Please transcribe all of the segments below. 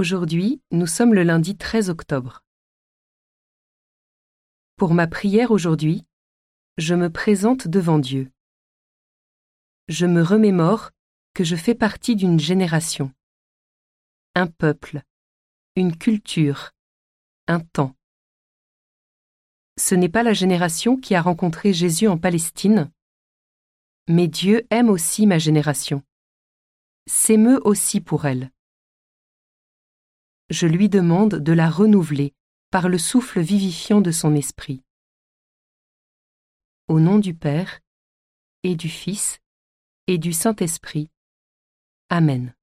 Aujourd'hui, nous sommes le lundi 13 octobre. Pour ma prière aujourd'hui, je me présente devant Dieu. Je me remémore que je fais partie d'une génération, un peuple, une culture, un temps. Ce n'est pas la génération qui a rencontré Jésus en Palestine, mais Dieu aime aussi ma génération, s'émeut aussi pour elle. Je lui demande de la renouveler par le souffle vivifiant de son esprit. Au nom du Père, et du Fils, et du Saint-Esprit. Amen.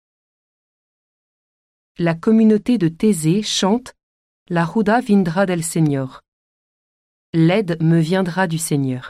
La communauté de Thésée chante « La ruda vindra del Señor ». L'aide me viendra du Seigneur.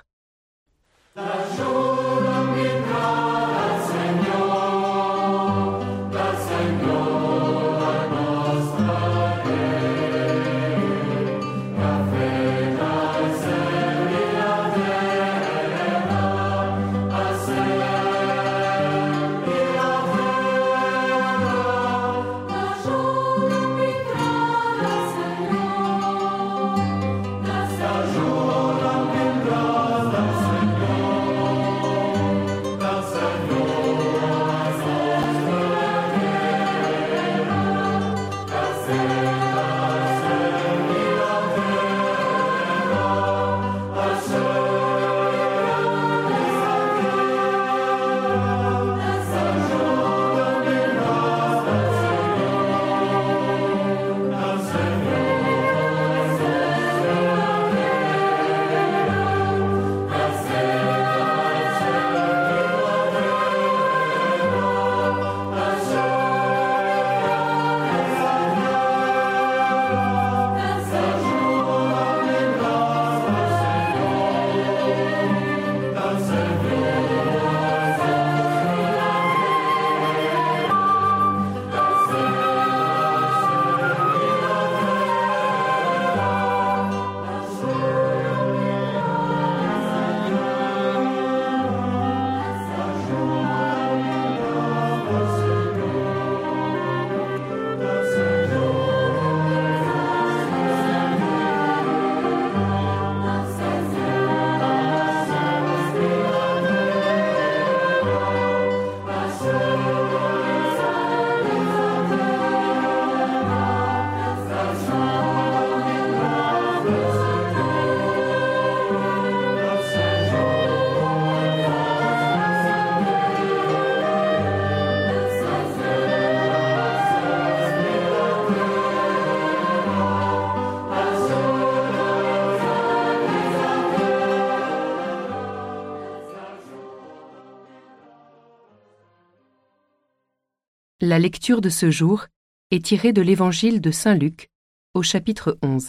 La lecture de ce jour est tirée de l'Évangile de Saint Luc, au chapitre 11.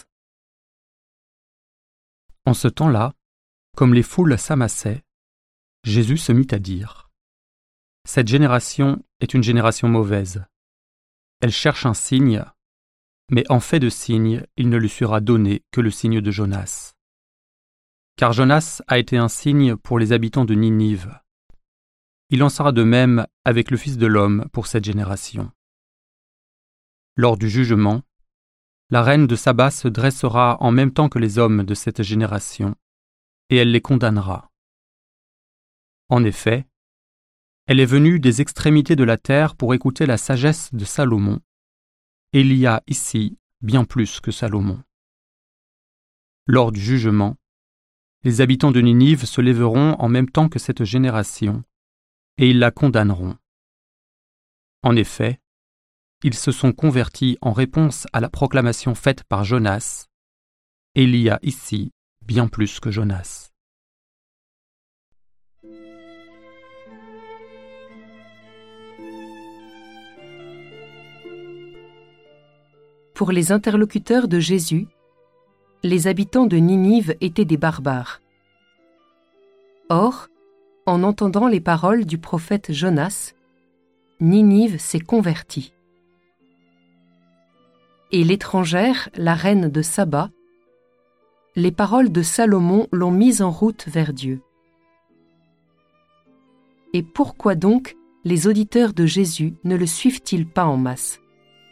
En ce temps-là, comme les foules s'amassaient, Jésus se mit à dire : « Cette génération est une génération mauvaise. Elle cherche un signe, mais en fait de signe, il ne lui sera donné que le signe de Jonas. Car Jonas a été un signe pour les habitants de Ninive. Il en sera de même avec le Fils de l'homme pour cette génération. Lors du jugement, la reine de Saba se dressera en même temps que les hommes de cette génération, et elle les condamnera. En effet, elle est venue des extrémités de la terre pour écouter la sagesse de Salomon, et il y a ici bien plus que Salomon. Lors du jugement, les habitants de Ninive se lèveront en même temps que cette génération, et ils la condamneront. En effet, ils se sont convertis en réponse à la proclamation faite par Jonas, et il y a ici bien plus que Jonas. Pour les interlocuteurs de Jésus, les habitants de Ninive étaient des barbares. Or, en entendant les paroles du prophète Jonas, Ninive s'est convertie. Et l'étrangère, la reine de Saba, les paroles de Salomon l'ont mise en route vers Dieu. Et pourquoi donc les auditeurs de Jésus ne le suivent-ils pas en masse ?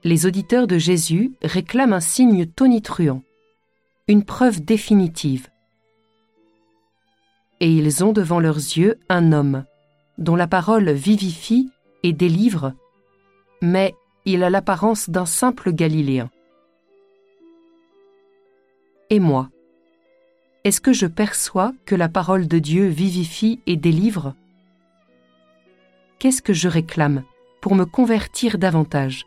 les auditeurs de Jésus réclament un signe tonitruant, une preuve définitive. Et ils ont devant leurs yeux un homme, dont la parole vivifie et délivre, mais il a l'apparence d'un simple Galiléen. Et moi, est-ce que je perçois que la parole de Dieu vivifie et délivre? Qu'est-ce que je réclame pour me convertir davantage?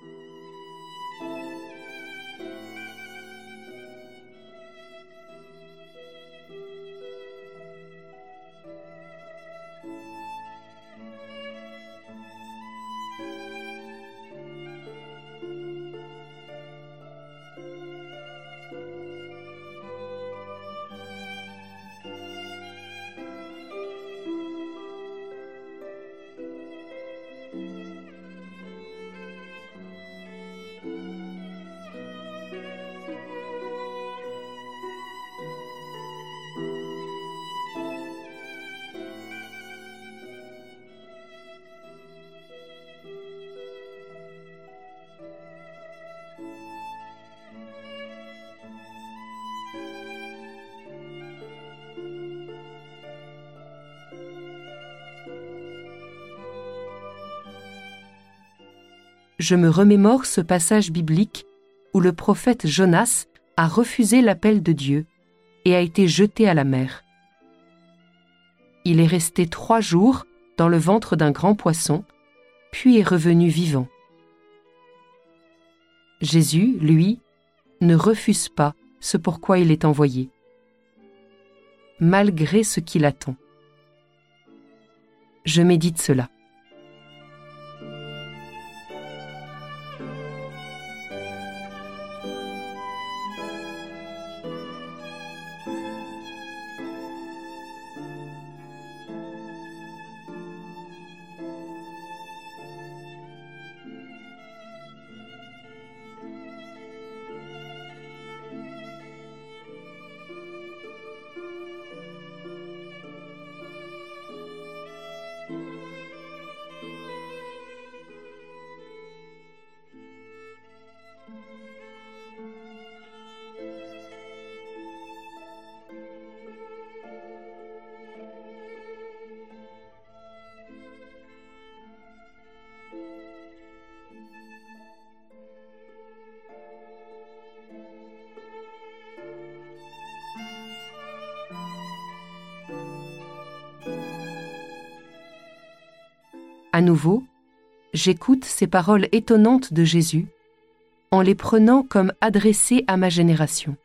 Je me remémore ce passage biblique où le prophète Jonas a refusé l'appel de Dieu et a été jeté à la mer. Il est resté 3 jours dans le ventre d'un grand poisson, puis est revenu vivant. Jésus, lui, ne refuse pas ce pourquoi il est envoyé, malgré ce qu'il attend. Je médite cela. À nouveau, j'écoute ces paroles étonnantes de Jésus en les prenant comme adressées à ma génération.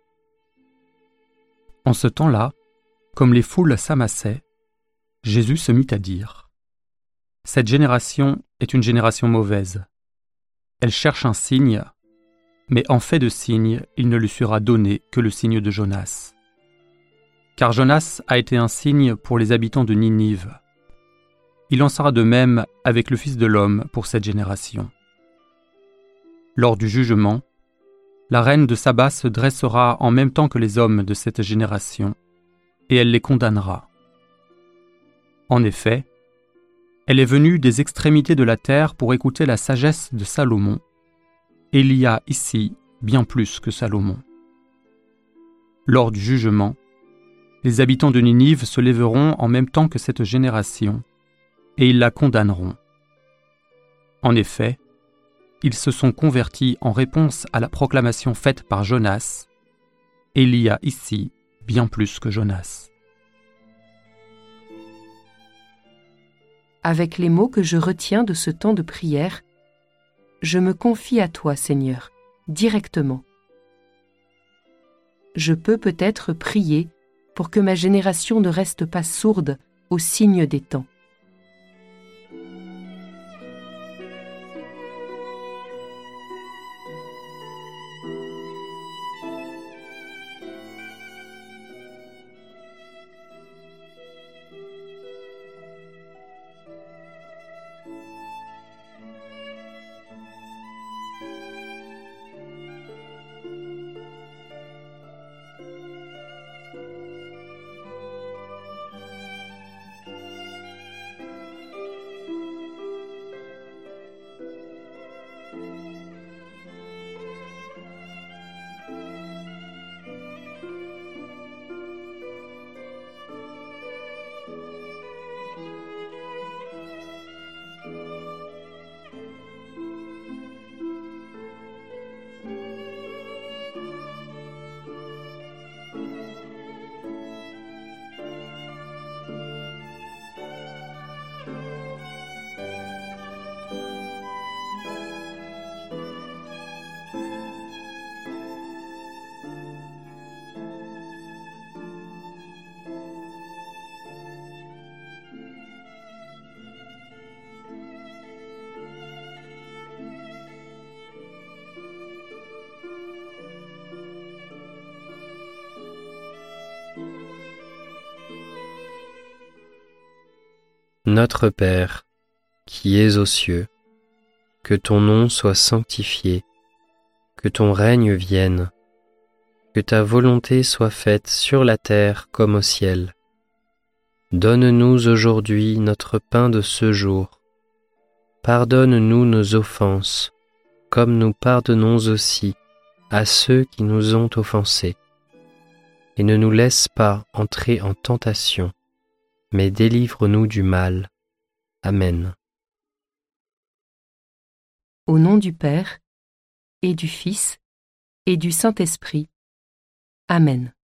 En ce temps-là, comme les foules s'amassaient, Jésus se mit à dire : « Cette génération est une génération mauvaise. Elle cherche un signe, mais en fait de signe, il ne lui sera donné que le signe de Jonas. Car Jonas a été un signe pour les habitants de Ninive. Il en sera de même avec le Fils de l'homme pour cette génération. Lors du jugement, la reine de Saba se dressera en même temps que les hommes de cette génération, et elle les condamnera. En effet, elle est venue des extrémités de la terre pour écouter la sagesse de Salomon, et il y a ici bien plus que Salomon. Lors du jugement, les habitants de Ninive se lèveront en même temps que cette génération, et ils la condamneront. En effet, ils se sont convertis en réponse à la proclamation faite par Jonas, et il y a ici bien plus que Jonas. Avec les mots que je retiens de ce temps de prière, je me confie à toi, Seigneur, directement. Je peux peut-être prier pour que ma génération ne reste pas sourde aux signes des temps. Notre Père, qui es aux cieux, que ton nom soit sanctifié, que ton règne vienne, que ta volonté soit faite sur la terre comme au ciel. Donne-nous aujourd'hui notre pain de ce jour. Pardonne-nous nos offenses, comme nous pardonnons aussi à ceux qui nous ont offensés. Et ne nous laisse pas entrer en tentation, mais délivre-nous du mal. Amen. Au nom du Père, et du Fils, et du Saint-Esprit. Amen.